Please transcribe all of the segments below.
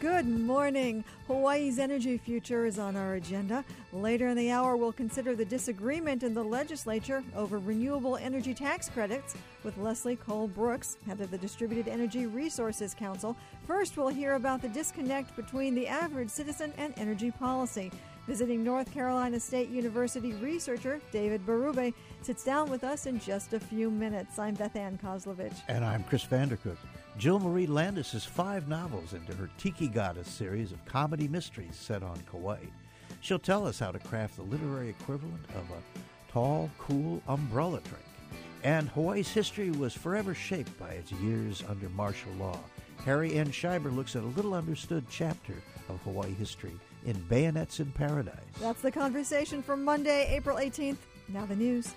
Good morning. Hawaii's energy future is on our agenda. Later in the hour, we'll consider the disagreement in the legislature over renewable energy tax credits with Leslie Cole Brooks, head of the Distributed Energy Resources Council. First, we'll hear about the disconnect between the average citizen and energy policy. Visiting North Carolina State University researcher David Berube sits down with us in just a few minutes. I'm Beth Ann Kozlovich. And I'm Chris Vandercook. Jill Marie Landis is 5 novels into her Tiki Goddess series of comedy mysteries set on Kauai. She'll tell us how to craft the literary equivalent of a tall, cool umbrella drink. And Hawaii's history was forever shaped by its years under martial law. Harry N. Scheiber looks at a little understood chapter of Hawaii history in Bayonets in Paradise. That's the conversation for Monday, April 18th. Now the news.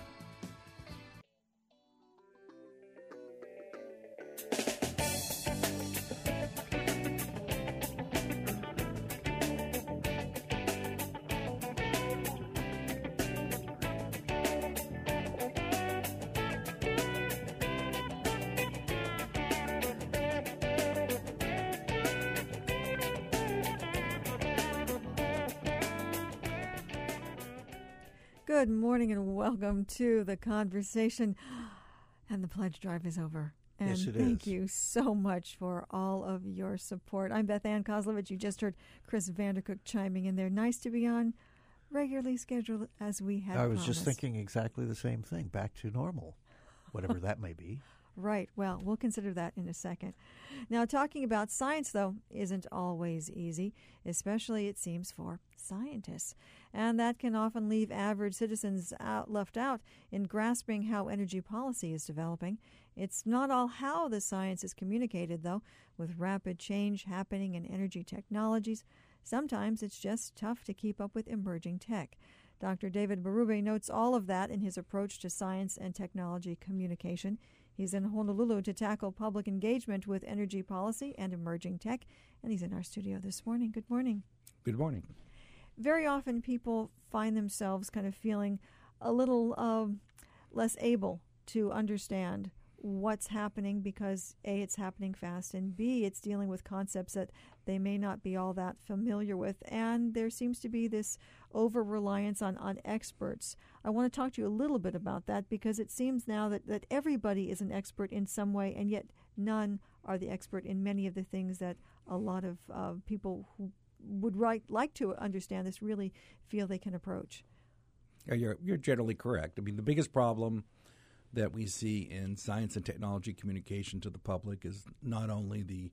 Good morning and welcome to the conversation. And the pledge drive is over. And yes, it thank is. you so much for all of your support. I'm Beth Ann Kozlovich. You just heard Chris Vandercook chiming in there. Nice to be on regularly scheduled as we had I was promised. just thinking exactly the same thing. Back to normal, whatever that may be. Right. Well, we'll consider that in a second. Now, talking about science, though, isn't always easy, especially, it seems, for scientists. And that can often leave average citizens left out in grasping how energy policy is developing. It's not all how the science is communicated, though, with rapid change happening in energy technologies. Sometimes it's just tough to keep up with emerging tech. Dr. David Berube notes all of that in his approach to science and technology communication. He's in Honolulu to tackle public engagement with energy policy and emerging tech, and he's in our studio this morning. Good morning. Good morning. Very often people find themselves kind of feeling a little less able to understand what's happening because, A, it's happening fast, and B, it's dealing with concepts that they may not be all that familiar with. And there seems to be this over-reliance on experts. I want to talk to you a little bit about that because it seems now that everybody is an expert in some way, and yet none are the expert in many of the things that a lot of people who would like to understand this really feel they can approach. You're generally correct. I mean, the biggest problem that we see in science and technology communication to the public is not only the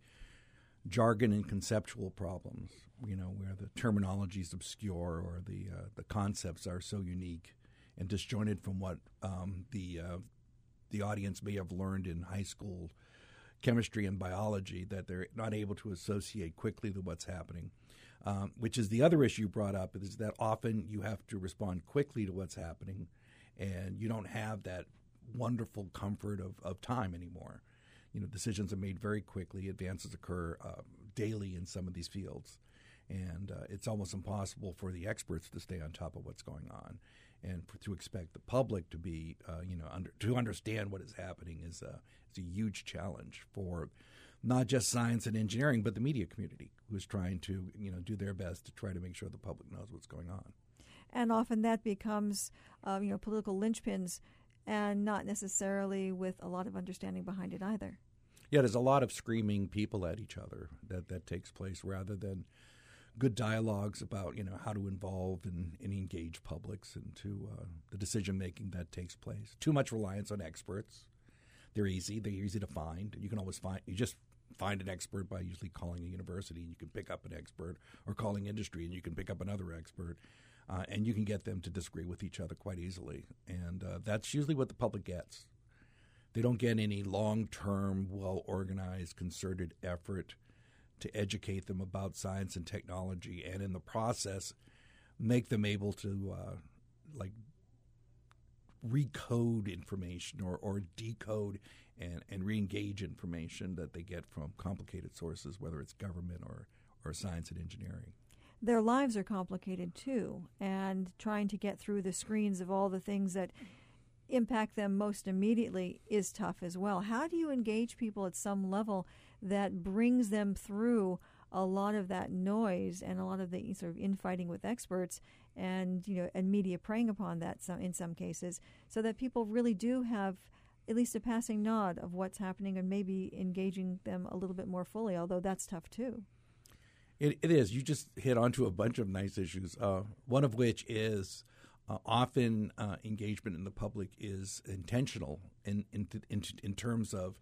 jargon and conceptual problems, where the terminology is obscure or the concepts are so unique and disjointed from what the audience may have learned in high school chemistry and biology, that they're not able to associate quickly to what's happening, which is the other issue brought up, is that often you have to respond quickly to what's happening, and you don't have that wonderful comfort of time anymore. Decisions are made very quickly. Advances occur daily in some of these fields, and it's almost impossible for the experts to stay on top of what's going on, and to expect the public to be, to understand what is happening is a huge challenge for not just science and engineering, but the media community, who is trying to, do their best to try to make sure the public knows what's going on. And often that becomes, political linchpins, and not necessarily with a lot of understanding behind it either. Yeah, there's a lot of screaming people at each other that takes place rather than good dialogues about, how to involve and engage publics into the decision-making that takes place. Too much reliance on experts. They're easy to find. You just find an expert by usually calling a university, and you can pick up an expert, or calling industry, and you can pick up another expert. And you can get them to disagree with each other quite easily. And that's usually what the public gets. They don't get any long-term, well-organized, concerted effort to educate them about science and technology, and in the process make them able to recode information or decode and re-engage information that they get from complicated sources, whether it's government or science and engineering. Their lives are complicated too, and trying to get through the screens of all the things that impact them most immediately is tough as well. How do you engage people at some level that brings them through a lot of that noise and a lot of the sort of infighting with experts and media preying upon that in some cases, so that people really do have at least a passing nod of what's happening and maybe engaging them a little bit more fully, although that's tough too. It is. You just hit onto a bunch of nice issues, one of which is often engagement in the public is intentional in terms of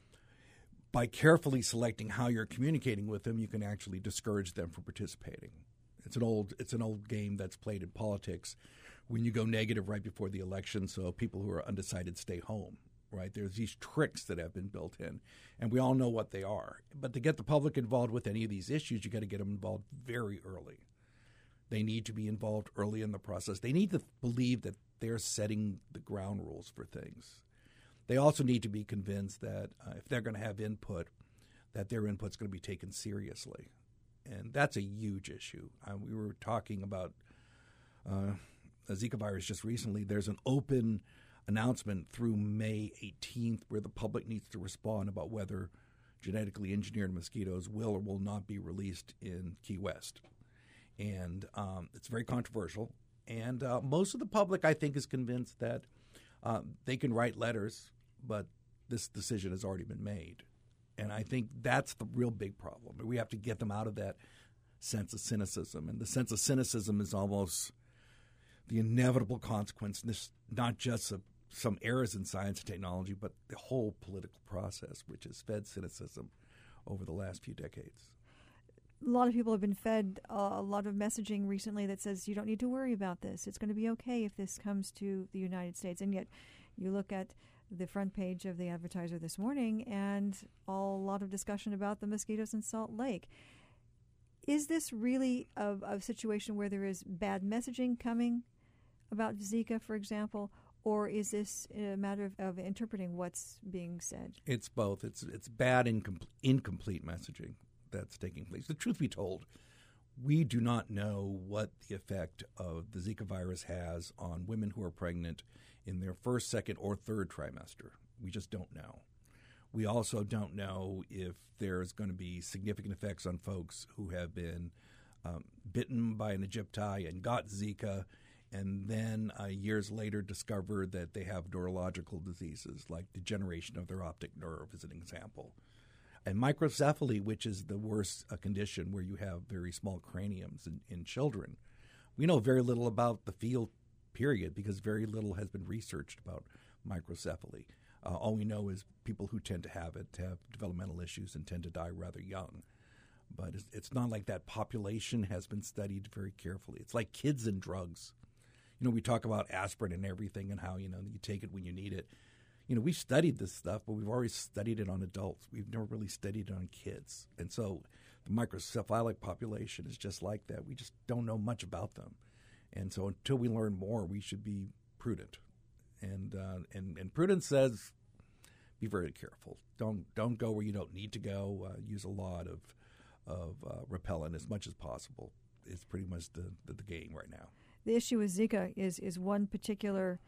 by carefully selecting how you're communicating with them, you can actually discourage them from participating. It's an old game that's played in politics when you go negative right before the election, so people who are undecided stay home. Right? There's these tricks that have been built in, and we all know what they are. But to get the public involved with any of these issues, you got to get them involved very early. They need to be involved early in the process. They need to believe that they're setting the ground rules for things. They also need to be convinced that if they're going to have input, that their input's going to be taken seriously. And that's a huge issue. We were talking about Zika virus just recently. There's an open announcement through May 18th where the public needs to respond about whether genetically engineered mosquitoes will or will not be released in Key West. And it's very controversial. And most of the public, I think, is convinced that they can write letters, but this decision has already been made. And I think that's the real big problem. We have to get them out of that sense of cynicism. And the sense of cynicism is almost the inevitable consequence, not just of some errors in science and technology, but the whole political process, which has fed cynicism over the last few decades. A lot of people have been fed a lot of messaging recently that says you don't need to worry about this. It's going to be okay if this comes to the United States. And yet you look at the front page of the Advertiser this morning and a lot of discussion about the mosquitoes in Salt Lake. Is this really a situation where there is bad messaging coming about Zika, for example, or is this a matter of interpreting what's being said? It's both. It's bad, incomplete messaging that's taking place. The truth be told, we do not know what the effect of the Zika virus has on women who are pregnant in their first, second, or third trimester. We just don't know. We also don't know if there's going to be significant effects on folks who have been bitten by an Aegypti and got Zika, and then years later discovered that they have neurological diseases like degeneration of their optic nerve as an example. And microcephaly, which is the worst condition where you have very small craniums in children. We know very little about the field, period, because very little has been researched about microcephaly. All we know is people who tend to have it have developmental issues and tend to die rather young. But it's not like that population has been studied very carefully. It's like kids and drugs. We talk about aspirin and everything and how, you take it when you need it. We've studied this stuff, but we've always studied it on adults. We've never really studied it on kids. And so the microcephalic population is just like that. We just don't know much about them. And so until we learn more, we should be prudent. And prudence says be very careful. Don't go where you don't need to go. Use a lot of repellent as much as possible. It's pretty much the game right now. The issue with Zika is one particular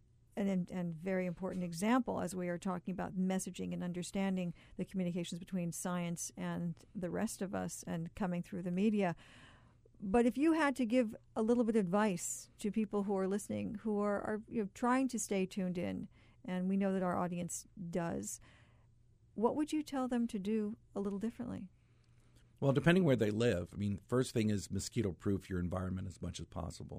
and very important example as we are talking about messaging and understanding the communications between science and the rest of us and coming through the media. But if you had to give a little bit of advice to people who are listening, who are trying to stay tuned in, and we know that our audience does, what would you tell them to do a little differently? Well, depending where they live, first thing is mosquito-proof your environment as much as possible.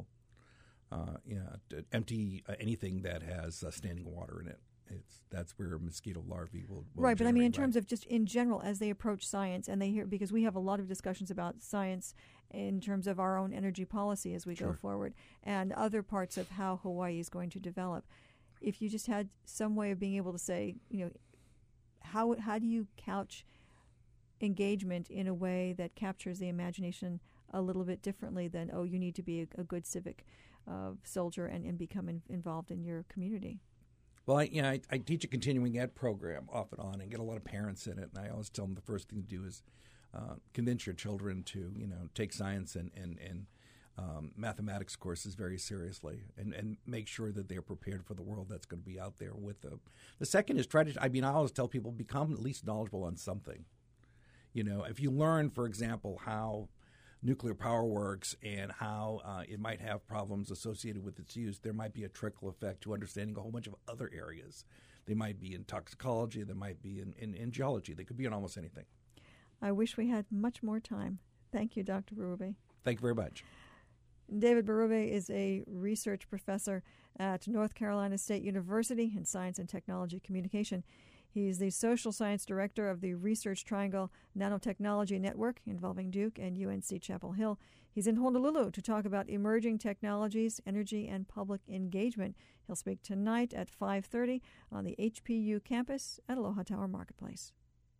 Empty anything that has standing water in it. That's where mosquito larvae will right, but in terms of just in general, as they approach science and they hear, because we have a lot of discussions about science in terms of our own energy policy as we go forward and other parts of how Hawaii is going to develop. If you just had some way of being able to say, how do you couch engagement in a way that captures the imagination a little bit differently than, you need to be a good civic soldier and become involved in your community? Well, I teach a continuing ed program off and on and get a lot of parents in it. And I always tell them the first thing to do is convince your children to, take science and mathematics courses very seriously and make sure that they're prepared for the world that's going to be out there with them. The second is I always tell people become at least knowledgeable on something. If you learn, for example, how nuclear power works and how it might have problems associated with its use, there might be a trickle effect to understanding a whole bunch of other areas. They might be in toxicology, they might be in geology, they could be in almost anything. I wish we had much more time. Thank you, Dr. Berube. Thank you very much. David Berube is a research professor at North Carolina State University in Science and Technology Communication. He's the social science director of the Research Triangle Nanotechnology Network involving Duke and UNC Chapel Hill. He's in Honolulu to talk about emerging technologies, energy, and public engagement. He'll speak tonight at 5:30 on the HPU campus at Aloha Tower Marketplace.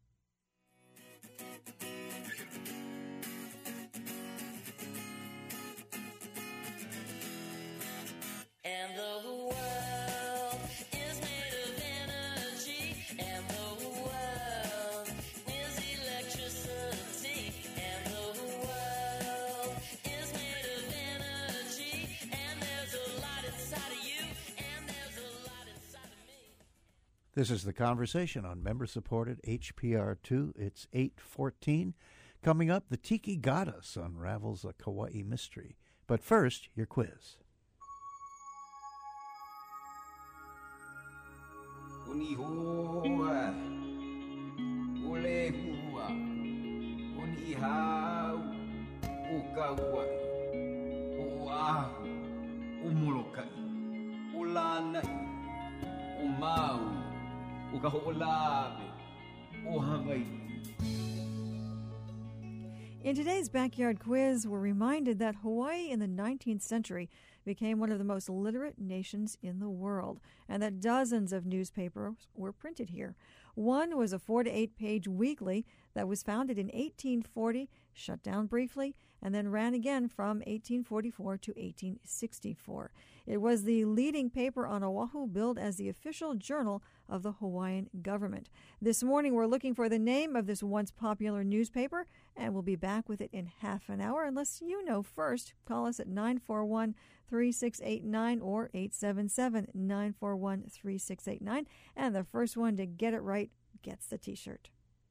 And the world is made of energy, and the world is electricity, and the world is made of energy, and there's a lot inside of you, and there's a lot inside of me. This is The Conversation on member-supported HPR2. It's 8:14. Coming up, the Tiki Goddess unravels a Kauai mystery. But first, your quiz. Uni hoa, ule hua, uni hau, ukaua, uahu, umolokai, ulanai, umau, ukaho'olawe, ohawaii. In today's Backyard Quiz, we're reminded that Hawaii in the 19th century became one of the most literate nations in the world, and that dozens of newspapers were printed here. One was a 4 to 8 page weekly that was founded in 1840, shut down briefly, and then ran again from 1844 to 1864. It was the leading paper on Oahu, billed as the official journal of the Hawaiian government. This morning we're looking for the name of this once popular newspaper, and we'll be back with it in half an hour. Unless you know first, call us at 941-3689 or 877-941-3689, and the first one to get it right gets the T-shirt.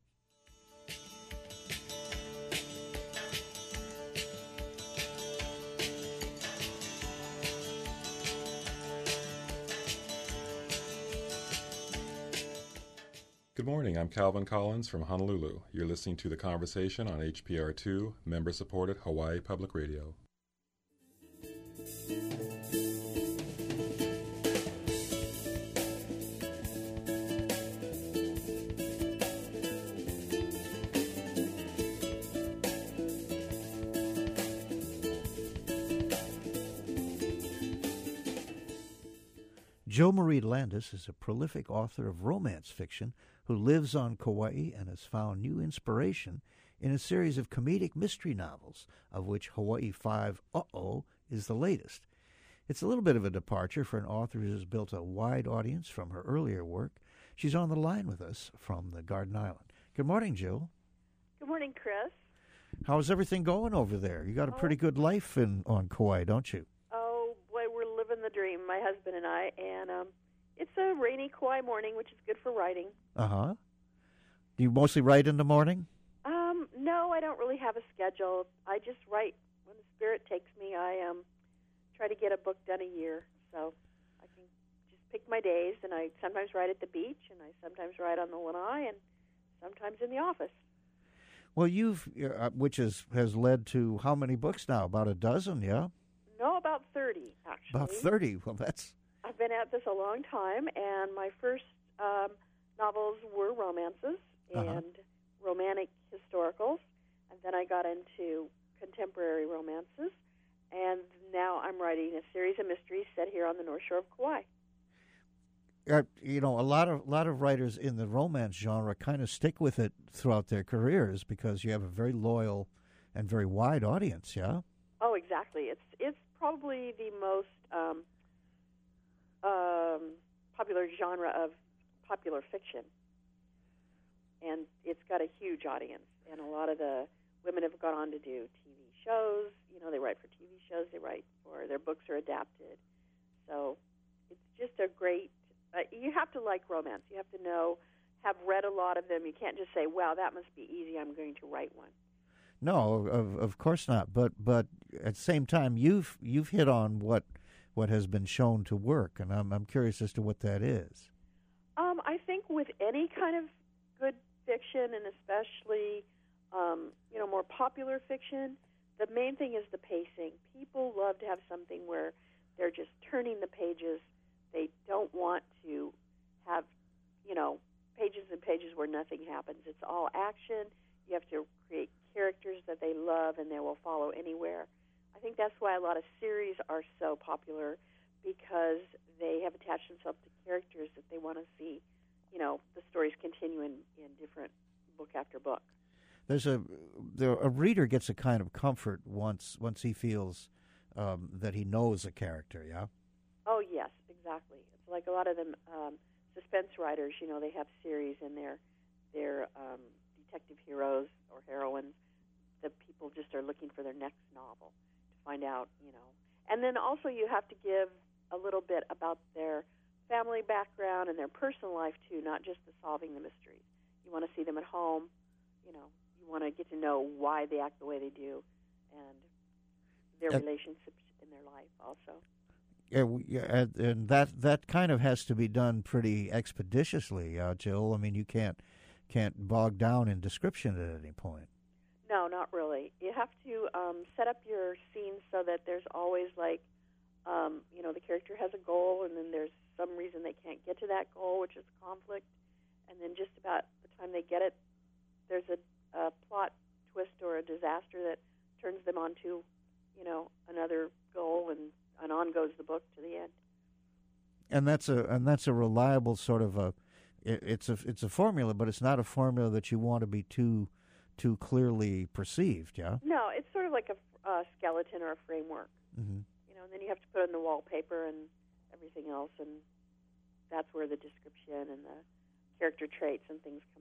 Good morning, I'm Calvin Collins from Honolulu. You're listening to The Conversation on HPR2, member-supported Hawaii Public Radio. Jo Marie Landis is a prolific author of romance fiction who lives on Kauai and has found new inspiration in a series of comedic mystery novels, of which Hawaii 5 Uh-Oh is the latest. It's a little bit of a departure for an author who has built a wide audience from her earlier work. She's on the line with us from the Garden Island. Good morning, Jill. Good morning, Chris. How's everything going over there? You got a pretty good life on Kauai, don't you? Oh, boy, we're living the dream, my husband and I, and it's a rainy Kauai morning, which is good for writing. Uh-huh. Do you mostly write in the morning? No, I don't really have a schedule. I just write when the spirit takes me. I try to get a book done a year, so I can just pick my days, and I sometimes write at the beach, and I sometimes write on the lanai, and sometimes in the office. Well, which has led to how many books now? About a dozen, yeah? No, about 30, actually. About 30. Well, I've been at this a long time, and my first novels were romances and romantic historicals, and then I got into contemporary romances, and now I'm writing a series of mysteries set here on the North Shore of Kauai. A lot of writers in the romance genre kind of stick with it throughout their careers because you have a very loyal and very wide audience, yeah? Oh, exactly. It's probably the most popular genre of popular fiction, and it's got a huge audience. And a lot of the women have gone on to do TV shows. They write for TV shows. They write for their books are adapted. So it's just a great. You have to like romance. You have to have read a lot of them. You can't just say, "Wow, that must be easy. I'm going to write one." No, of course not. But at the same time, you've hit on what has been shown to work, and I'm curious as to what that is. I think with any kind of good fiction, and especially more popular fiction, the main thing is the pacing. People love to have something where they're just turning the pages. They don't want to have pages and pages where nothing happens. It's all action. You have to create characters that they love and they will follow anywhere. I think that's why a lot of series are so popular, because they have attached themselves to characters that they want to see, the stories continue in different book after book. A reader gets a kind of comfort once he feels that he knows a character, yeah? Oh, yes, exactly. It's like a lot of them suspense writers, they have series in their detective heroes or heroines that people just are looking for their next novel to find out, And then also you have to give a little bit about their family background and their personal life, too, not just the solving the mysteries. You want to see them at home, you want to get to know why they act the way they do and their relationships in their life also. Yeah, and that kind of has to be done pretty expeditiously, Jill. I mean, you can't bog down in description at any point. No, not really. You have to set up your scenes so that there's always the character has a goal, and then there's some reason they can't get to that goal, which is conflict, and then just about the time they get it, there's a plot twist or a disaster that turns them onto, another goal, and on goes the book to the end. And that's a reliable sort of it's a formula, but it's not a formula that you want to be too clearly perceived, yeah? No, it's sort of like a skeleton or a framework. Mm-hmm. And then you have to put in the wallpaper and everything else, and that's where the description and the character traits and things come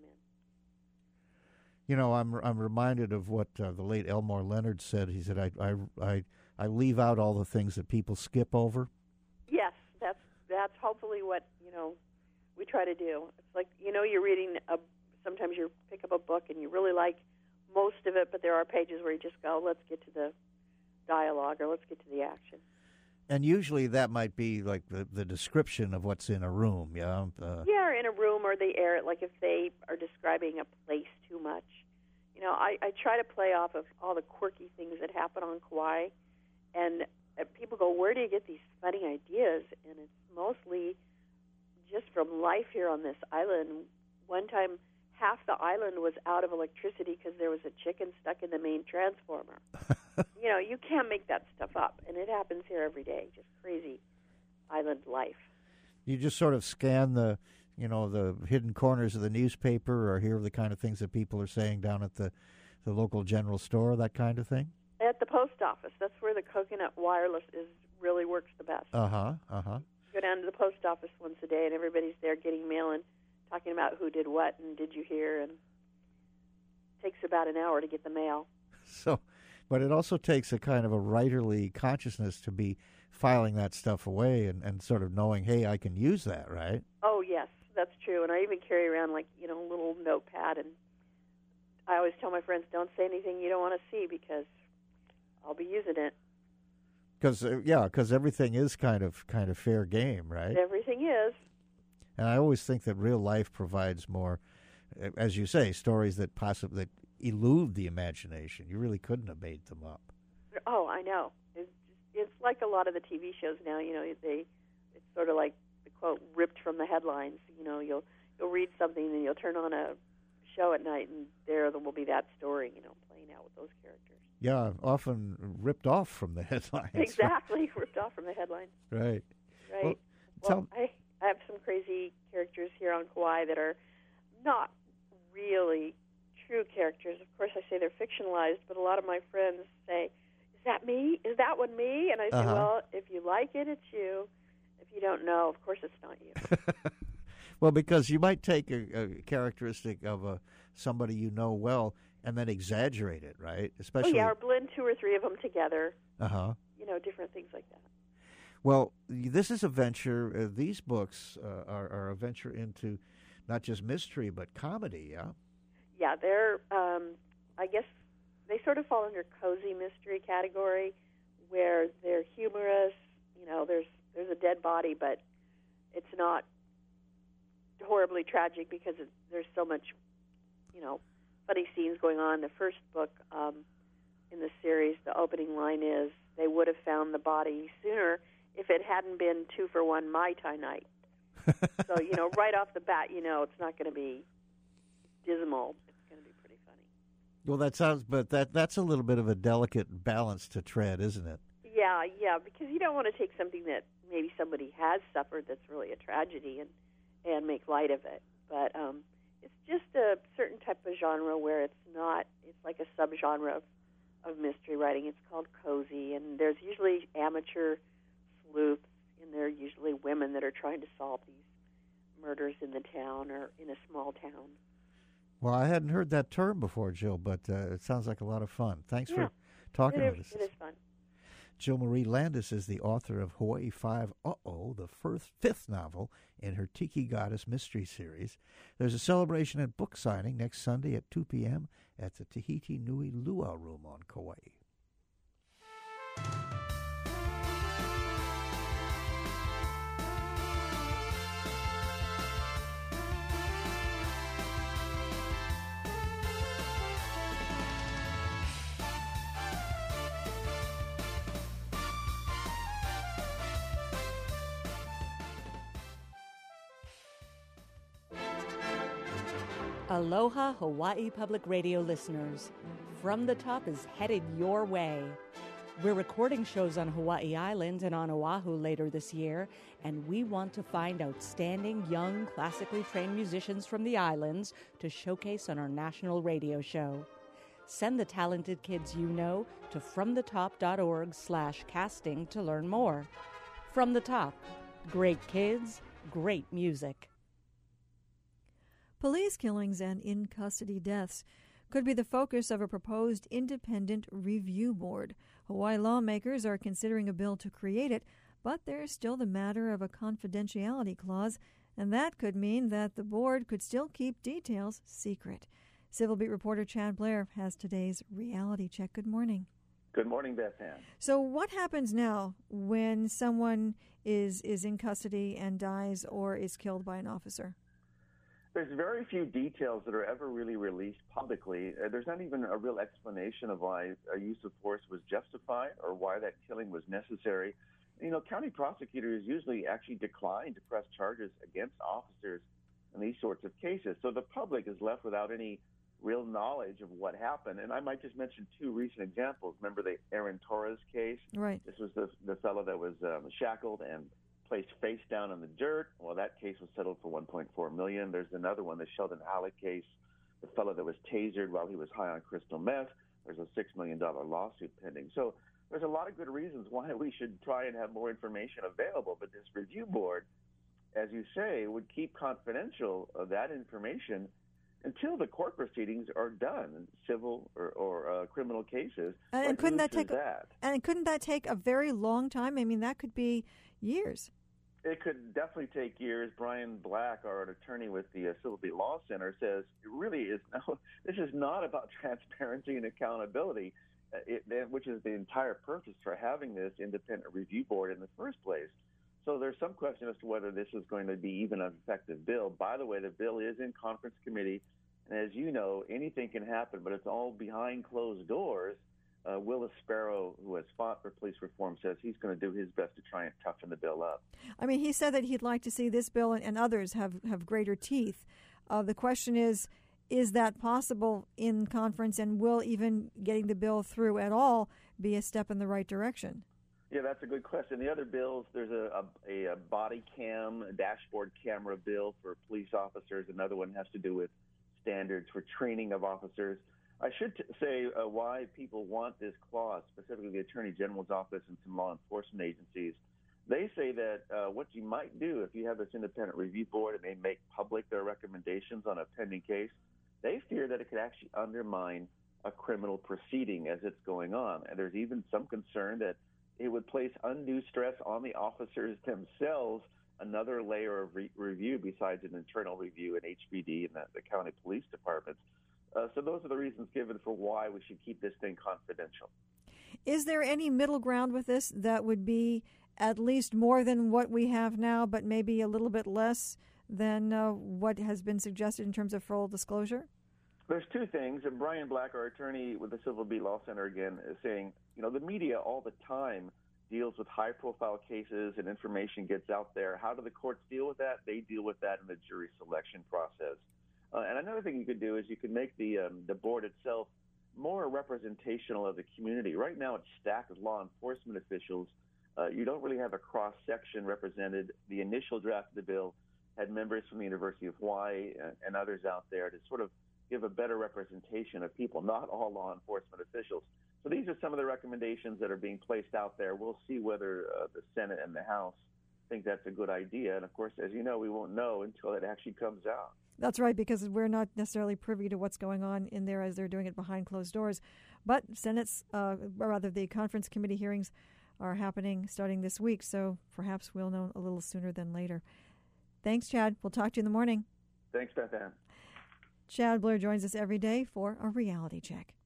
in. I'm reminded of what the late Elmore Leonard said. He said, I leave out all the things that people skip over. Yes, that's hopefully what, we try to do. It's like, you're reading sometimes you pick up a book and you really like most of it, but there are pages where you just go, let's get to the dialogue or let's get to the action. And usually that might be like the description of what's in a room, yeah? Or in a room, or they air it, like if they are describing a place too much. I try to play off of all the quirky things that happen on Kauai, and people go, where do you get these funny ideas? And it's mostly just from life here on this island. One time, half the island was out of electricity because there was a chicken stuck in the main transformer. You can't make that stuff up, and it happens here every day. Just crazy island life. You just sort of scan the hidden corners of the newspaper, or hear the kind of things that people are saying down at the local general store, that kind of thing? At the post office. That's where the coconut wireless really works the best. Go down to the post office once a day, and everybody's there getting mail and talking about who did what and did you hear, and it takes about an hour to get the mail. But it also takes a kind of a writerly consciousness to be filing that stuff away and sort of knowing, hey, I can use that, right? Oh, yes, that's true. And I even carry around, a little notepad, and I always tell my friends, don't say anything you don't want to see because I'll be using it. Because everything is kind of fair game, right? Everything is. And I always think that real life provides more, as you say, stories that possibly elude the imagination. You really couldn't have made them up. Oh, I know. It's like a lot of the TV shows now. It's sort of like the quote ripped from the headlines. You'll read something and you'll turn on a show at night and there will be that story. Playing out with those characters. Yeah, often ripped off from the headlines. Exactly, ripped off from the headlines. Right. Right. Well, I have some crazy characters here on Kauai that are not really true characters. Of course, I say they're fictionalized, but a lot of my friends say, is that me? Is that one me? And I say, well, if you like it, it's you. If you don't know, of course it's not you. Well, because you might take a characteristic of somebody you know well and then exaggerate it, right? Especially, or blend two or three of them together. Different things like that. Well, this is a venture. These books are a venture into not just mystery, but comedy, yeah? Yeah, they're, I guess they sort of fall under cozy mystery category, where they're humorous. You know, there's a dead body, but it's not horribly tragic because there's so much, you know, funny scenes going on. The first book in the series, the opening line is, "They would have found the body sooner if it hadn't been 2-for-1 Mai Tai night." So, you know, right off the bat, you know, it's not going to be dismal. It's going to be pretty funny. Well, that sounds, but that's a little bit of a delicate balance to tread, isn't it? Yeah, because you don't want to take something that maybe somebody has suffered that's really a tragedy and make light of it. But it's just a certain type of genre where it's like a subgenre of mystery writing. It's called cozy, and there's usually amateur sleuths, and they're usually women that are trying to solve these murders in the town or in a small town. Well, I hadn't heard that term before, Jill, but it sounds like a lot of fun. Thanks for talking with us. It is fun. Jill Marie Landis is the author of Hawaii 5 the fifth novel in her Tiki Goddess mystery series. There's a celebration and book signing next Sunday at 2 p.m. at the Tahiti Nui Lua Room on Kauai. Aloha Hawaii Public Radio listeners. From the Top is headed your way. We're recording shows on Hawaii Island and on Oahu later this year, and we want to find outstanding young classically trained musicians from the islands to showcase on our national radio show. Send the talented kids you know to fromthetop.org/casting to learn more. From the Top, great kids, great music. Police killings and in-custody deaths could be the focus of a proposed independent review board. Hawaii lawmakers are considering a bill to create it, but there's still the matter of a confidentiality clause, and that could mean that the board could still keep details secret. Civil Beat reporter Chad Blair has today's reality check. Good morning. Good morning, Beth Ann. So what happens now when someone is in custody and dies or is killed by an officer? There's very few details that are ever really released publicly. There's not even a real explanation of why a use of force was justified or why that killing was necessary. You know, county prosecutors usually actually decline to press charges against officers in these sorts of cases. So the public is left without any real knowledge of what happened. And I might just mention two recent examples. Remember the Aaron Torres case? Right. This was the fellow that was shackled and placed face down in the dirt. Well, that case was settled for $1.4 million. There's another one, the Sheldon Halleck case, the fellow that was tasered while he was high on crystal meth. There's a $6 million lawsuit pending. So there's a lot of good reasons why we should try and have more information available. But this review board, as you say, would keep confidential that information until the court proceedings are done, civil or criminal cases. And couldn't that take a very long time? I mean, that could be years. It could definitely take years. Brian Black, our attorney with the Civil Beat Law Center, says it really is this is not about transparency and accountability, which is the entire purpose for having this independent review board in the first place. So there's some question as to whether this is going to be even an effective bill. By the way, the bill is in conference committee, and as you know, anything can happen, but it's all behind closed doors. Willis Sparrow, who has fought for police reform, says he's going to do his best to try and toughen the bill up. I mean, he said that he'd like to see this bill and others have greater teeth. The question is that possible in conference, and will even getting the bill through at all be a step in the right direction? Yeah, that's a good question. The other bills, there's a body cam, a dashboard camera bill for police officers. Another one has to do with standards for training of officers. I should say why people want this clause, specifically the Attorney General's office and some law enforcement agencies. They say that what you might do if you have this independent review board and they make public their recommendations on a pending case, they fear that it could actually undermine a criminal proceeding as it's going on. And there's even some concern that it would place undue stress on the officers themselves another layer of review besides an internal review in HPD and the county police departments. So those are the reasons given for why we should keep this thing confidential. Is there any middle ground with this that would be at least more than what we have now, but maybe a little bit less than what has been suggested in terms of full disclosure? There's two things, and Brian Black, our attorney with the Civil Beat Law Center, again, is saying, the media all the time deals with high-profile cases and information gets out there. How do the courts deal with that? They deal with that in the jury selection process. And another thing you could do is you could make the board itself more representational of the community. Right now it's stacked with law enforcement officials. You don't really have a cross-section represented. The initial draft of the bill had members from the University of Hawaii and others out there to sort of give a better representation of people, not all law enforcement officials. So these are some of the recommendations that are being placed out there. We'll see whether the Senate and the House think that's a good idea. And, of course, as you know, we won't know until it actually comes out. That's right, because we're not necessarily privy to what's going on in there as they're doing it behind closed doors. But the conference committee hearings are happening starting this week, so perhaps we'll know a little sooner than later. Thanks, Chad. We'll talk to you in the morning. Thanks, Beth Ann. Chad Blair joins us every day for a reality check.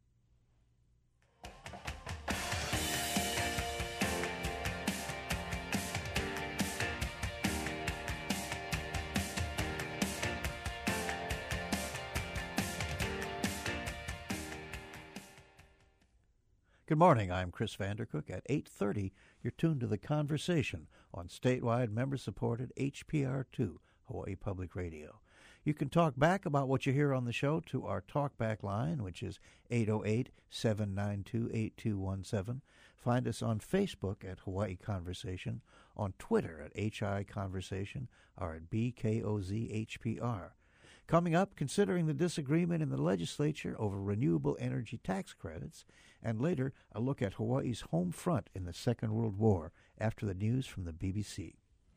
Good morning. I'm Chris Vandercook. At 8:30, you're tuned to The Conversation on statewide member-supported HPR2, Hawaii Public Radio. You can talk back about what you hear on the show to our talkback line, which is 808-792-8217. Find us on Facebook at Hawaii Conversation, on Twitter at HI Conversation, or at BKOZHPR. Coming up, considering the disagreement in the legislature over renewable energy tax credits, and later, a look at Hawaii's home front in the Second World War after the news from the BBC.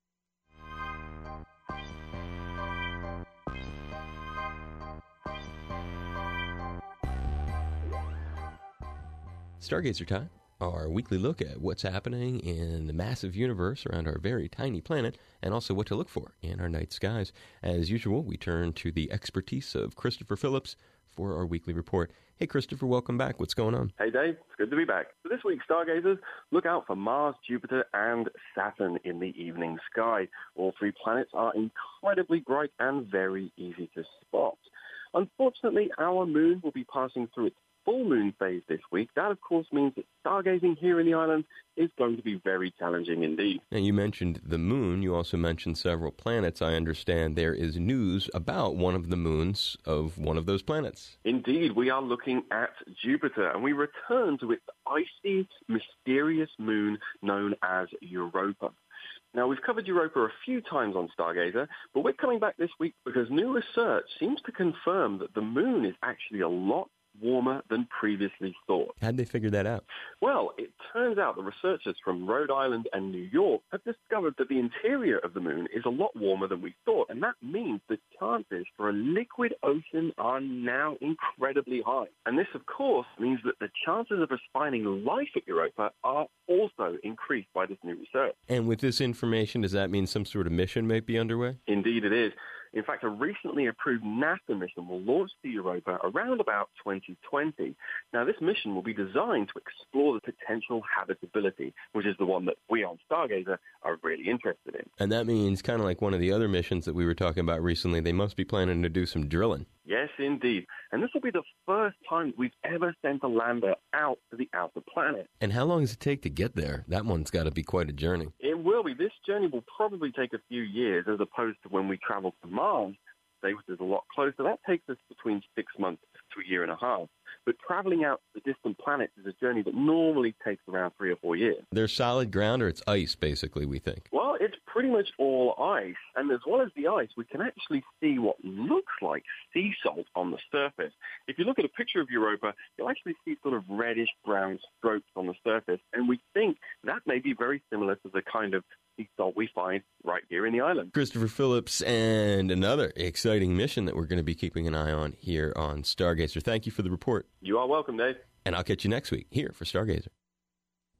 Stargazer Time, our weekly look at what's happening in the massive universe around our very tiny planet, and also what to look for in our night skies. As usual, we turn to the expertise of Christopher Phillips for our weekly report. Hey, Christopher, welcome back. What's going on? Hey, Dave. It's good to be back. So this week, stargazers, look out for Mars, Jupiter, and Saturn in the evening sky. All three planets are incredibly bright and very easy to spot. Unfortunately, our moon will be passing through its full moon phase this week. That, of course, means that stargazing here in the island is going to be very challenging indeed. Now, you mentioned the moon. You also mentioned several planets. I understand there is news about one of the moons of one of those planets. Indeed, we are looking at Jupiter, and we return to its icy, mysterious moon known as Europa. Now, we've covered Europa a few times on Stargazer, but we're coming back this week because new research seems to confirm that the moon is actually a lot warmer than previously thought. How'd they figure that out? Well, it turns out the researchers from Rhode Island and New York have discovered that the interior of the moon is a lot warmer than we thought, and that means the chances for a liquid ocean are now incredibly high. And this, of course, means that the chances of us finding life at Europa are also increased by this new research. And with this information, does that mean some sort of mission might be underway? Indeed it is. In fact, a recently approved NASA mission will launch to Europa around about 2020. Now, this mission will be designed to explore the potential habitability, which is the one that we on Stargazer are really interested in. And that means, kind of like one of the other missions that we were talking about recently, they must be planning to do some drilling. Yes, indeed. And this will be the first time we've ever sent a lander out to the outer planet. And how long does it take to get there? That one's got to be quite a journey. It will be. This journey will probably take a few years as opposed to when we travel to Mars, which is a lot closer. That takes us between 6 months to a year and a half. But traveling out to distant planets is a journey that normally takes around 3 or 4 years. There's solid ground, or it's ice, basically, we think? Well, it's pretty much all ice. And as well as the ice, we can actually see what looks like sea salt on the surface. If you look at a picture of Europa, you'll actually see sort of reddish-brown strokes on the surface. And we think that may be very similar to the kind of sea salt we find right here in the island. Christopher Phillips, and another exciting mission that we're going to be keeping an eye on here on Stargazer. Thank you for the report. You are welcome, Dave. And I'll catch you next week here for Stargazer.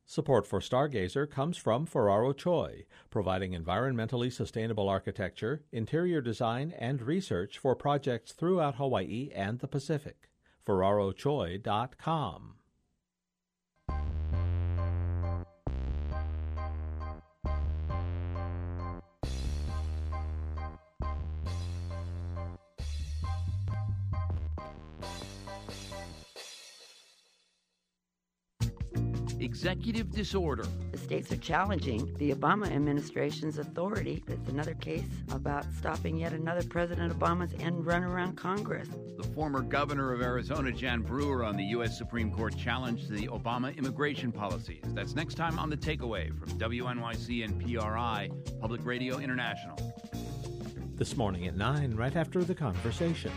Support for Stargazer comes from Ferraro Choi, providing environmentally sustainable architecture, interior design, and research for projects throughout Hawaii and the Pacific. FerraroChoi.com. Executive disorder. The states are challenging the Obama administration's authority. It's another case about stopping yet another President Obama's end run around Congress. The former governor of Arizona, Jan Brewer, on the U.S. Supreme Court challenged the Obama immigration policies. That's next time on The Takeaway from WNYC and PRI, Public Radio International. This morning at 9, right after The Conversation.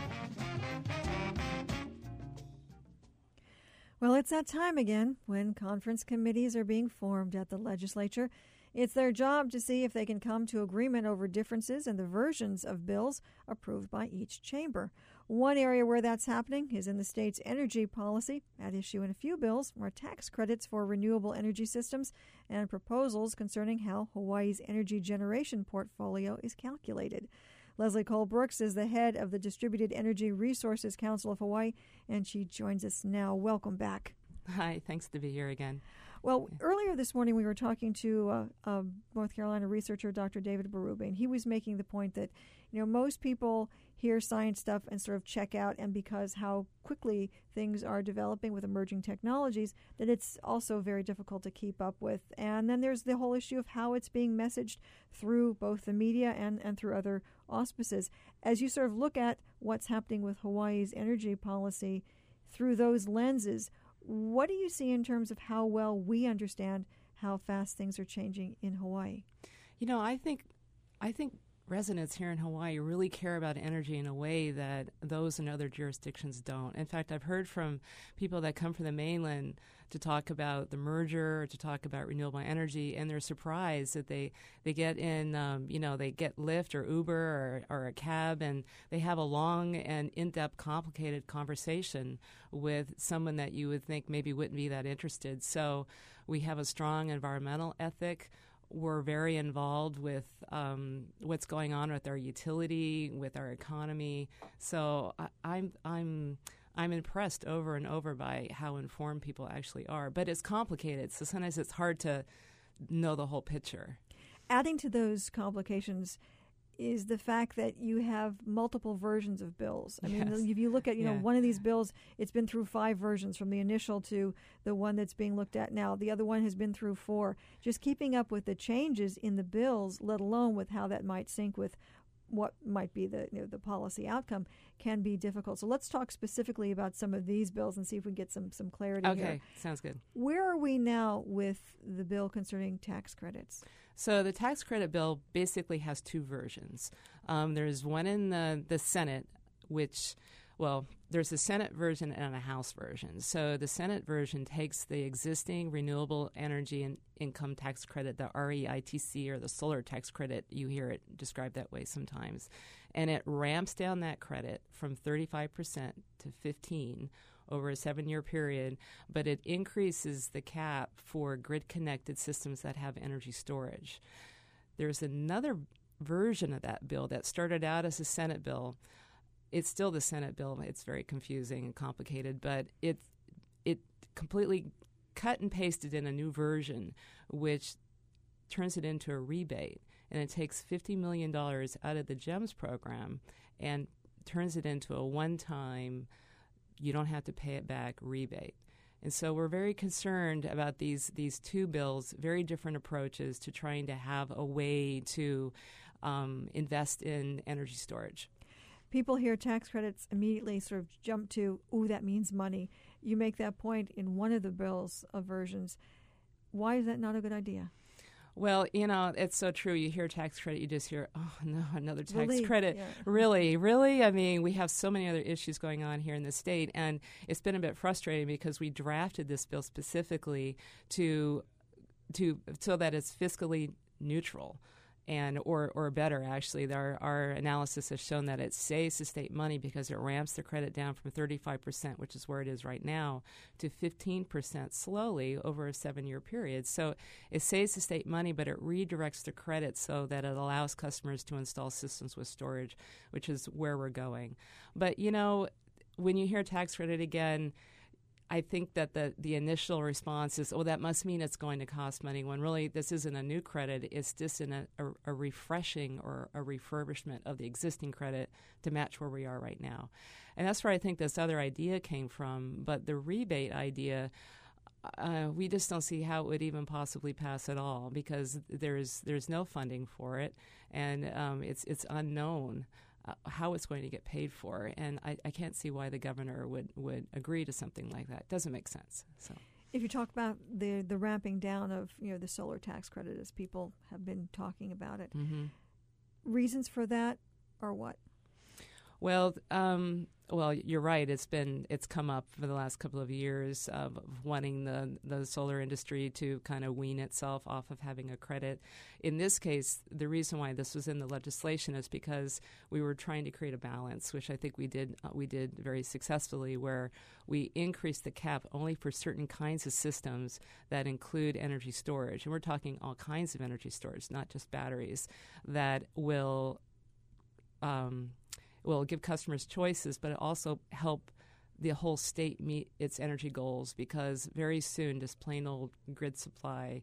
Well, it's that time again when conference committees are being formed at the legislature. It's their job to see if they can come to agreement over differences in the versions of bills approved by each chamber. One area where that's happening is in the state's energy policy. At issue in a few bills are tax credits for renewable energy systems and proposals concerning how Hawaii's energy generation portfolio is calculated. Leslie Cole Brooks is the head of the Distributed Energy Resources Council of Hawaii, and she joins us now. Welcome back. Hi, thanks to be here again. Well, earlier this morning we were talking to North Carolina researcher Dr. David Berube, and he was making the point that, most people hear science stuff and sort of check out, and because how quickly things are developing with emerging technologies, that it's also very difficult to keep up with. And then there's the whole issue of how it's being messaged through both the media and through other auspices. As you sort of look at what's happening with Hawaii's energy policy through those lenses, what do you see in terms of how well we understand how fast things are changing in Hawaii? I think residents here in Hawaii really care about energy in a way that those in other jurisdictions don't. In fact, I've heard from people that come from the mainland to talk about the merger, or to talk about renewable energy, and they're surprised that they get in, they get Lyft or Uber or a cab, and they have a long and in-depth, complicated conversation with someone that you would think maybe wouldn't be that interested. So we have a strong environmental ethic. We're very involved with what's going on with our utility, with our economy. So I'm impressed over and over by how informed people actually are. But it's complicated, so sometimes it's hard to know the whole picture. Adding to those complications is the fact that you have multiple versions of bills. I mean, if you look at, one of these bills, it's been through 5 versions, from the initial to the one that's being looked at now. The other one has been through 4. Just keeping up with the changes in the bills, let alone with how that might sync with what might be the policy outcome, can be difficult. So let's talk specifically about some of these bills and see if we can get some clarity here. Okay, sounds good. Where are we now with the bill concerning tax credits? So the tax credit bill basically has 2 versions. There's one in the Senate, there's a Senate version and a House version. So the Senate version takes the existing renewable energy and income tax credit, the REITC, or the solar tax credit. You hear it described that way sometimes. And it ramps down that credit from 35% to 15% over a 7-year period, but it increases the cap for grid-connected systems that have energy storage. There's another version of that bill that started out as a Senate bill. It's still the Senate bill. It's very confusing and complicated, but it completely cut and pasted in a new version, which turns it into a rebate, and it takes $50 million out of the GEMS program and turns it into a one-time, you don't have to pay it back rebate. And so we're very concerned about these 2 bills, very different approaches to trying to have a way to invest in energy storage. People hear tax credits, immediately sort of jump to, ooh, that means money. You make that point in one of the bill's versions. Why is that not a good idea? Well, it's so true. You hear tax credit, you just hear, oh, no, another tax Relief, credit. yeah. Really? I mean, we have so many other issues going on here in the state, and it's been a bit frustrating because we drafted this bill specifically so that it's fiscally neutral. and or better, actually. Our analysis has shown that it saves the state money because it ramps the credit down from 35%, which is where it is right now, to 15% slowly over a 7-year period. So it saves the state money, but it redirects the credit so that it allows customers to install systems with storage, which is where we're going. But, when you hear tax credit again, I think that the initial response is, that must mean it's going to cost money, when really this isn't a new credit. It's just a refreshing or a refurbishment of the existing credit to match where we are right now. And that's where I think this other idea came from. But the rebate idea, we just don't see how it would even possibly pass at all, because there's no funding for it, and it's unknown how it's going to get paid for, and I can't see why the governor would agree to something like that. It doesn't make sense. So, if you talk about the ramping down of the solar tax credit, as people have been talking about it, reasons for that are what? Well, you're right. It's come up for the last couple of years of wanting the solar industry to kind of wean itself off of having a credit. In this case, the reason why this was in the legislation is because we were trying to create a balance, which I think we did very successfully, where we increased the cap only for certain kinds of systems that include energy storage, and we're talking all kinds of energy storage, not just batteries, that will give customers choices, but it also help the whole state meet its energy goals, because very soon just plain old grid supply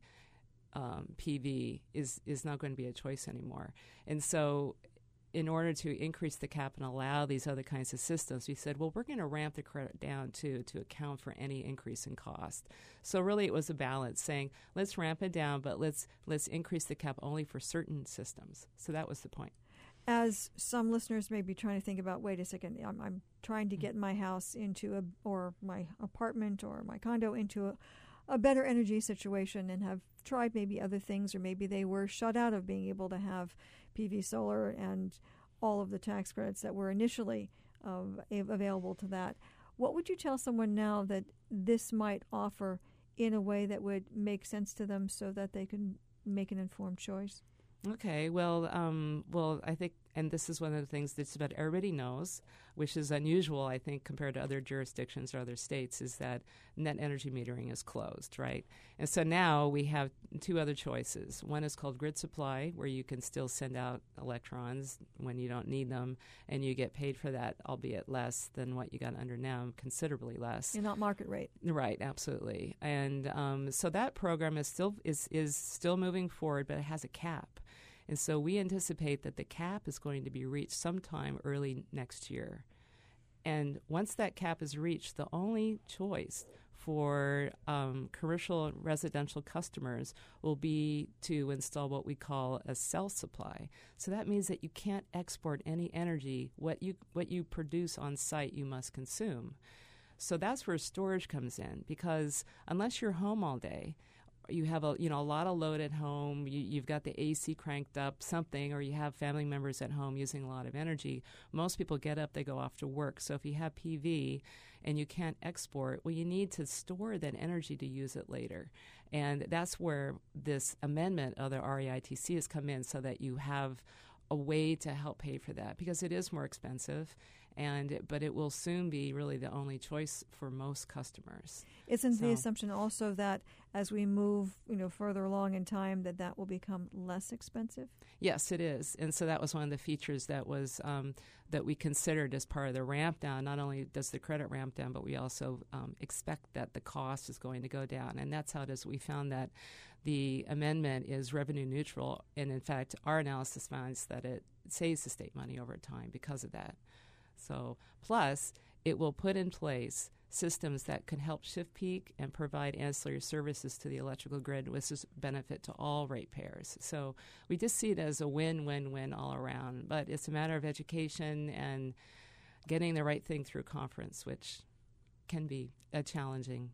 PV is not going to be a choice anymore. And so in order to increase the cap and allow these other kinds of systems, we said, we're going to ramp the credit down to account for any increase in cost. So really it was a balance, saying let's ramp it down, but let's increase the cap only for certain systems. So that was the point. As some listeners may be trying to think about, wait a second, I'm trying to get my house or my apartment or my condo into a better energy situation, and have tried maybe other things, or maybe they were shut out of being able to have PV solar and all of the tax credits that were initially available to that. What would you tell someone now that this might offer in a way that would make sense to them so that they can make an informed choice? Okay, well, I think, and this is one of the things that just about everybody knows, which is unusual, I think, compared to other jurisdictions or other states, is that net energy metering is closed, right? And so now we have two other choices. One is called grid supply, where you can still send out electrons when you don't need them, and you get paid for that, albeit less than what you got under NEM, considerably less. You're not market rate. Right, absolutely. And so that program is still moving forward, but it has a cap. And so we anticipate that the cap is going to be reached sometime early next year. And once that cap is reached, the only choice for commercial and residential customers will be to install what we call a self-supply. So that means that you can't export any energy. What you produce on site, you must consume. So that's where storage comes in, because unless you're home all day, you have a lot of load at home, you've got the AC cranked up, something, or you have family members at home using a lot of energy. Most people get up, they go off to work. So if you have PV and you can't export, well, you need to store that energy to use it later. And that's where this amendment of the REITC has come in, so that you have a way to help pay for that, because it is more expensive. But it will soon be really the only choice for most customers. Isn't the assumption also that as we move, further along in time, that will become less expensive? Yes, it is. And so that was one of the features that was that we considered as part of the ramp down. Not only does the credit ramp down, but we also expect that the cost is going to go down. And that's how it is. We found that the amendment is revenue neutral. And in fact, our analysis finds that it saves the state money over time because of that. So, plus, it will put in place systems that can help shift peak and provide ancillary services to the electrical grid, which is benefit to all ratepayers. So we just see it as a win-win-win all around. But it's a matter of education and getting the right thing through conference, which can be a challenging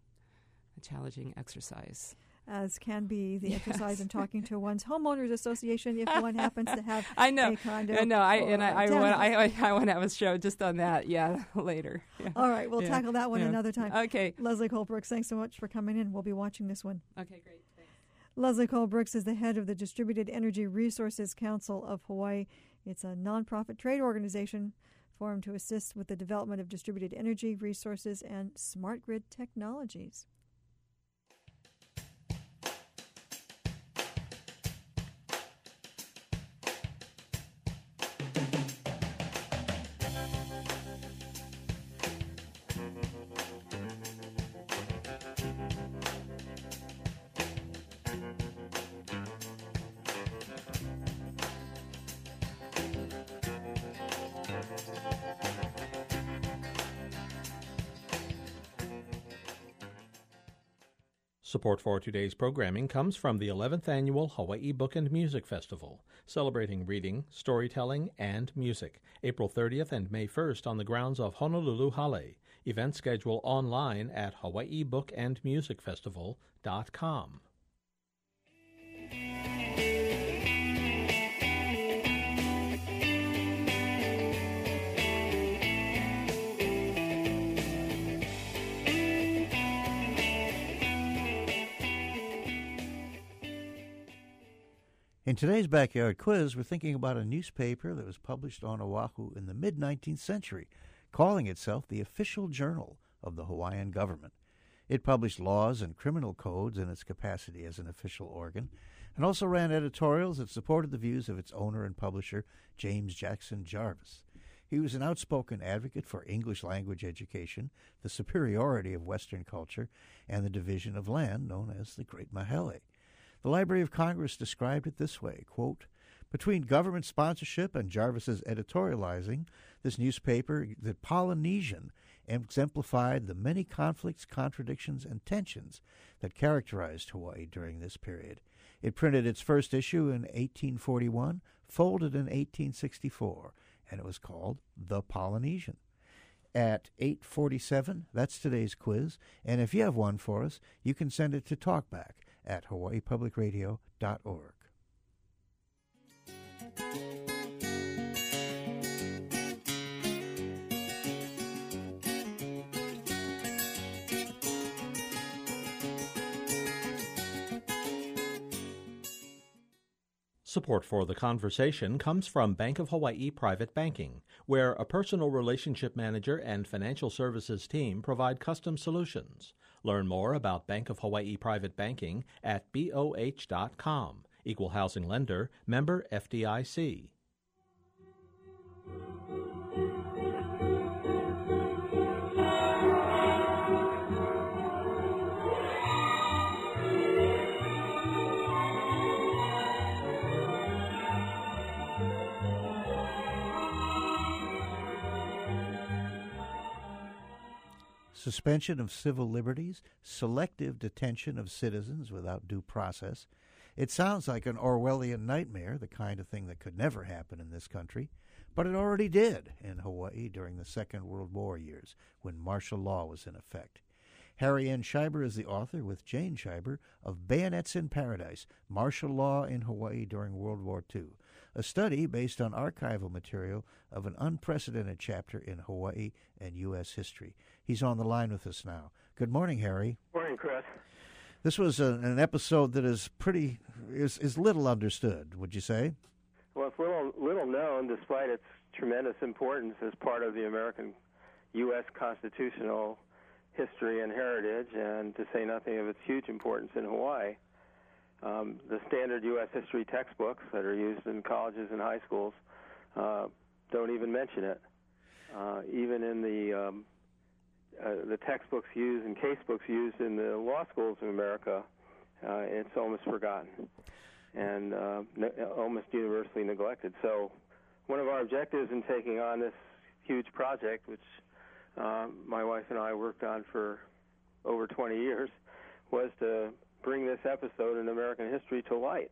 exercise. As can be the exercise in talking to one's homeowners association if one happens to have I know. a condo. I want to have a show just on that, later. Yeah. All right, we'll tackle that one another time. Okay. Leslie Colbrooks, thanks so much for coming in. We'll be watching this one. Okay, great. Thanks. Leslie Cole Brooks is the head of the Distributed Energy Resources Council of Hawaii. It's a nonprofit trade organization formed to assist with the development of distributed energy resources and smart grid technologies. Support for today's programming comes from the 11th Annual Hawaii Book and Music Festival, celebrating reading, storytelling, and music, April 30th and May 1st on the grounds of Honolulu Hale. Event schedule online at hawaiibookandmusicfestival.com. In today's Backyard Quiz, we're thinking about a newspaper that was published on Oahu in the mid-19th century, calling itself the official journal of the Hawaiian government. It published laws and criminal codes in its capacity as an official organ, and also ran editorials that supported the views of its owner and publisher, James Jackson Jarvis. He was an outspoken advocate for English language education, the superiority of Western culture, and the division of land known as the Great Mahele. The Library of Congress described it this way, quote, "Between government sponsorship and Jarvis's editorializing, this newspaper, the Polynesian, exemplified the many conflicts, contradictions, and tensions that characterized Hawaii during this period. It printed its first issue in 1841, folded in 1864, and it was called The Polynesian." At 8:47, that's today's quiz, and if you have one for us, you can send it to Talkback at hawaiipublicradio.org. Support for the conversation comes from Bank of Hawaii Private Banking, where a personal relationship manager and financial services team provide custom solutions. Learn more about Bank of Hawaii Private Banking at boh.com. Equal housing lender, member FDIC. Suspension of civil liberties, selective detention of citizens without due process. It sounds like an Orwellian nightmare, the kind of thing that could never happen in this country, but it already did in Hawaii during the Second World War years when martial law was in effect. Harry N. Scheiber is the author, with Jane Scheiber, of Bayonets in Paradise, Martial Law in Hawaii During World War II, a study based on archival material of an unprecedented chapter in Hawaii and U.S. history. He's on the line with us now. Good morning, Harry. Morning, Chris. This was an episode that is little understood, would you say? Well, it's little known, despite its tremendous importance as part of the American U.S. constitutional history and heritage, and to say nothing of its huge importance in Hawaii. The standard U.S. history textbooks that are used in colleges and high schools don't even mention it. Even in the textbooks used and casebooks used in the law schools of America, it's almost forgotten and almost universally neglected. So one of our objectives in taking on this huge project, which my wife and I worked on for over 20 years, was to bring this episode in American history to light.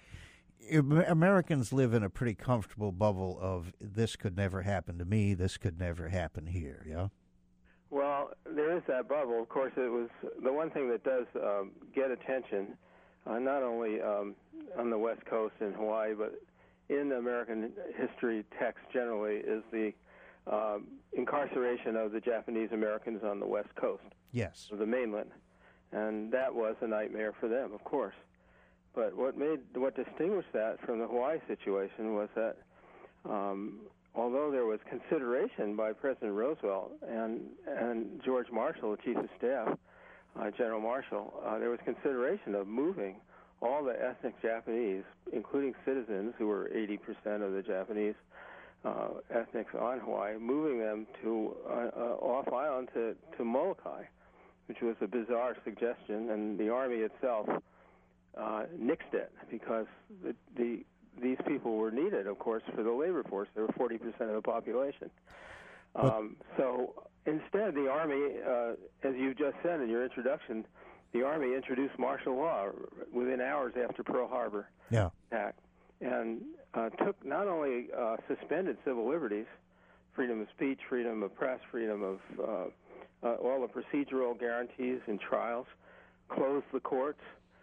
Americans live in a pretty comfortable bubble of this could never happen to me, this could never happen here, yeah? Well, there is that bubble. Of course, it was the one thing that does get attention, not only on the West Coast in Hawaii, but in American history text generally, is the incarceration of the Japanese Americans on the West Coast. Yes. Of the mainland. And that was a nightmare for them, of course. But what distinguished that from the Hawaii situation was that although there was consideration by President Roosevelt and George Marshall, the Chief of Staff, General Marshall, there was consideration of moving all the ethnic Japanese, including citizens who were 80% of the Japanese ethnics on Hawaii, moving them to off island to Molokai, which was a bizarre suggestion, and the Army itself nixed it because these people were needed, of course, for the labor force. They were 40% of the population. So instead, the Army, as you just said in your introduction, the Army introduced martial law within hours after Pearl Harbor attack, and took not only suspended civil liberties, freedom of speech, freedom of press, freedom of all the procedural guarantees in trials, closed the courts,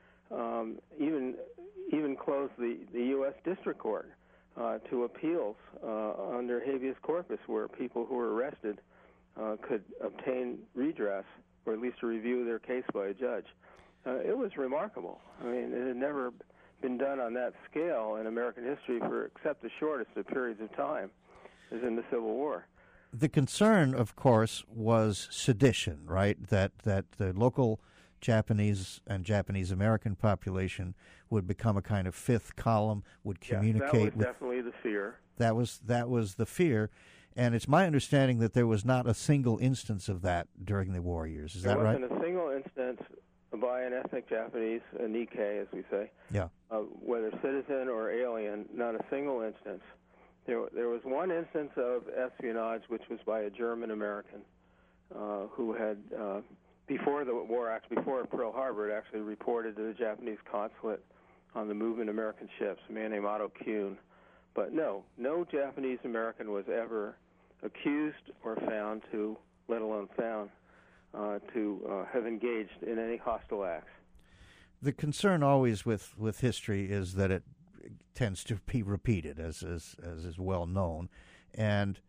even closed the U.S. District Court to appeals under habeas corpus, where people who were arrested could obtain redress, or at least a review of their case by a judge. It was remarkable. I mean, it had never been done on that scale in American history for except the shortest of periods of time, as in the Civil War. The concern, of course, was sedition, right? That the local Japanese and Japanese American population would become a kind of fifth column, would communicate. That was definitely the fear. That was the fear, and it's my understanding that there was not a single instance of that during the war years. Is that right? There wasn't a single instance by an ethnic Japanese, a Nikkei, as we say, whether citizen or alien, not a single instance. There was one instance of espionage, which was by a German American who had, before the war, before Pearl Harbor, it actually reported to the Japanese consulate on the movement of American ships, a man named Otto Kuhn. But no Japanese American was ever accused or found to, let alone found, to have engaged in any hostile acts. The concern always with history is that it tends to be repeated, as is well known, and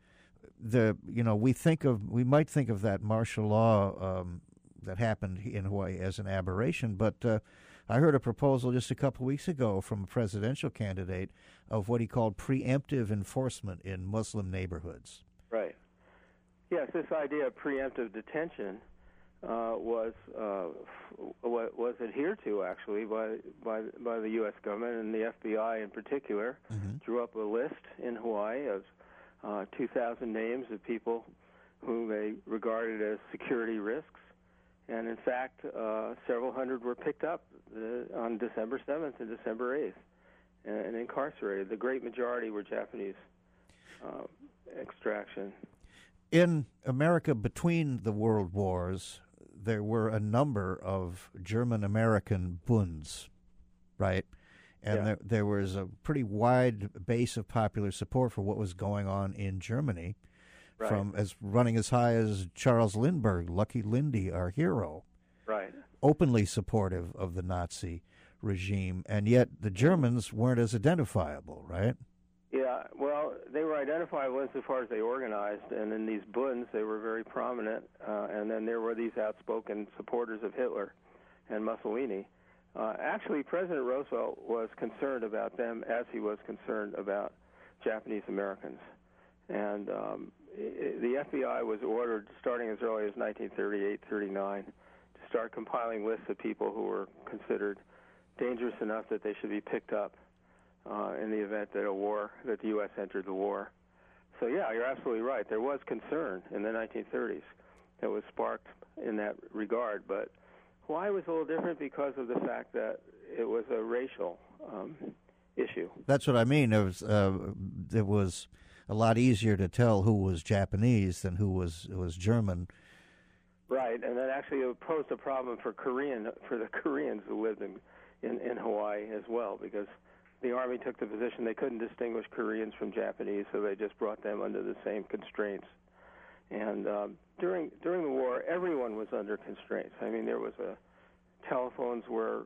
we might think of that martial law that happened in Hawaii as an aberration, but I heard a proposal just a couple weeks ago from a presidential candidate of what he called preemptive enforcement in Muslim neighborhoods. Right. Yes, this idea of preemptive detention was adhered to actually by the U.S. government, and the FBI in particular drew up a list in Hawaii of 2,000 names of people whom they regarded as security risks, and in fact, several hundred were picked up on December 7th and December 8th and incarcerated. The great majority were Japanese extraction. In America, between the world wars, there were a number of German-American Bunds, right? And there was a pretty wide base of popular support for what was going on in Germany, from running as high as Charles Lindbergh, Lucky Lindy, our hero, openly supportive of the Nazi regime, and yet the Germans weren't as identifiable, right? Yeah, well, they were identifiable insofar as they organized, and in these Bunds, they were very prominent, and then there were these outspoken supporters of Hitler and Mussolini. Actually, President Roosevelt was concerned about them as he was concerned about Japanese Americans. And the FBI was ordered, starting as early as 1938-39, to start compiling lists of people who were considered dangerous enough that they should be picked up in the event that the U.S. entered the war. So, yeah, you're absolutely right. There was concern in the 1930s that was sparked in that regard, but Hawaii was a little different because of the fact that it was a racial issue. That's what I mean. It was a lot easier to tell who was Japanese than who was German. Right, and that actually posed a problem for the Koreans who lived in Hawaii as well, because the Army took the position they couldn't distinguish Koreans from Japanese, so they just brought them under the same constraints. And during the war, everyone was under constraints. I mean, there was telephones were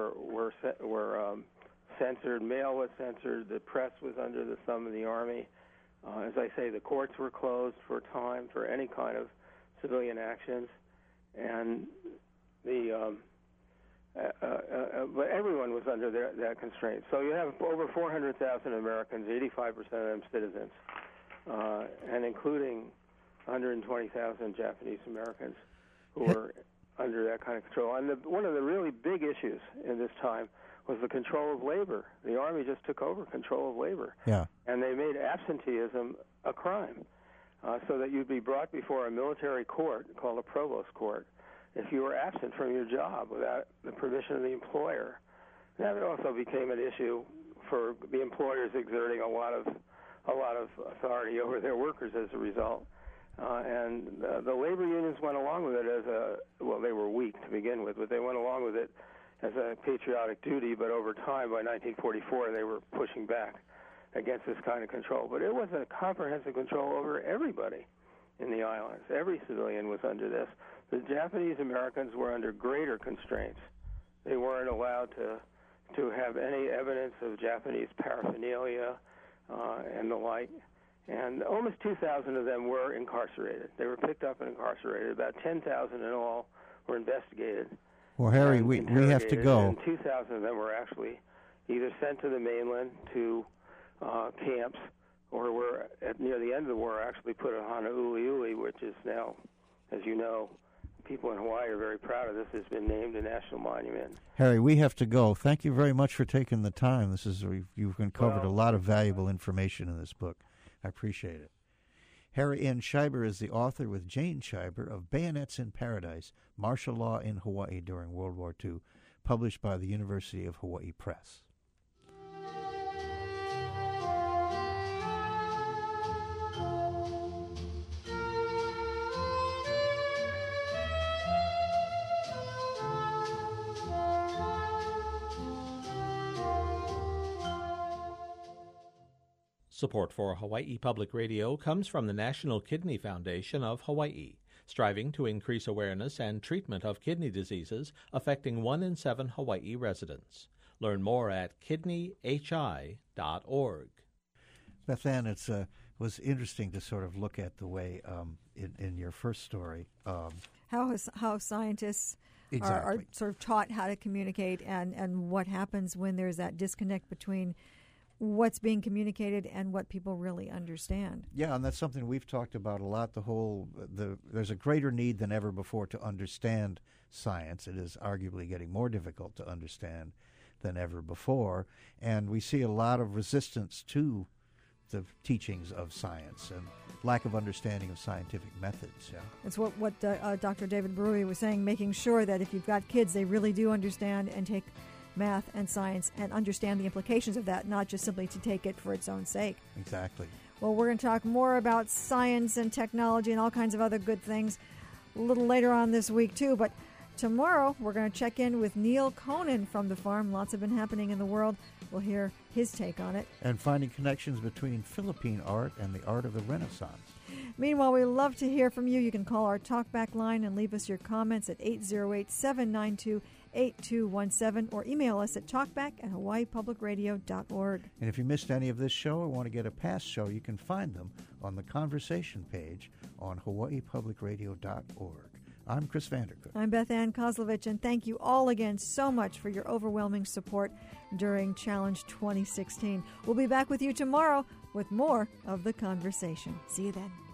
censored, mail was censored, the press was under the thumb of the Army. As I say, the courts were closed for a time for any kind of civilian actions, and the but everyone was under that constraint. So you have over 400,000 Americans, 85% of them citizens, and including 120,000 Japanese Americans who were under that kind of control. And one of the really big issues in this time was the control of labor. The Army just took over control of labor. Yeah. And they made absenteeism a crime, so that you'd be brought before a military court called a provost court if you were absent from your job without the permission of the employer. That also became an issue for the employers exerting a lot of authority over their workers as a result. And the labor unions went along with it they were weak to begin with, but they went along with it as a patriotic duty. But over time, by 1944, they were pushing back against this kind of control. But it was a comprehensive control over everybody in the islands. Every civilian was under this. The Japanese Americans were under greater constraints. They weren't allowed to have any evidence of Japanese paraphernalia and the like. And almost 2,000 of them were incarcerated. They were picked up and incarcerated. About 10,000 in all were investigated. Well, Harry, we have to go. And 2,000 of them were actually either sent to the mainland to camps, or were near the end of the war actually put on Honouliuli, which is now, as you know, people in Hawaii are very proud of this. It's been named a national monument. Harry, we have to go. Thank you very much for taking the time. You've uncovered a lot of valuable information in this book. I appreciate it. Harry N. Scheiber is the author with Jane Scheiber of Bayonets in Paradise, Martial Law in Hawaii During World War II, published by the University of Hawaii Press. Support for Hawaii Public Radio comes from the National Kidney Foundation of Hawaii, striving to increase awareness and treatment of kidney diseases affecting 1 in 7 Hawaii residents. Learn more at kidneyhi.org. Beth Ann, it was interesting to sort of look at the way in your first story how scientists are sort of taught how to communicate and what happens when there's that disconnect between what's being communicated and what people really understand. Yeah, and that's something we've talked about a lot. There's a greater need than ever before to understand science. It is arguably getting more difficult to understand than ever before, and we see a lot of resistance to the teachings of science and lack of understanding of scientific methods. Yeah, it's what Dr. David Berui was saying, making sure that if you've got kids, they really do understand and take math and science and understand the implications of that, not just simply to take it for its own sake. Exactly. Well, we're going to talk more about science and technology and all kinds of other good things a little later on this week, too. But tomorrow, we're going to check in with Neil Conan from the farm. Lots have been happening in the world. We'll hear his take on it. And finding connections between Philippine art and the art of the Renaissance. Meanwhile, we love to hear from you. You can call our talkback line and leave us your comments at 808-792-8217 or email us at talkback@hawaiipublicradio.org. And if you missed any of this show or want to get a past show, you can find them on the conversation page on hawaiipublicradio.org. I'm Chris Vandercook. I'm Beth Ann Kozlovich, and thank you all again so much for your overwhelming support during Challenge 2016. We'll be back with you tomorrow with more of The Conversation. See you then.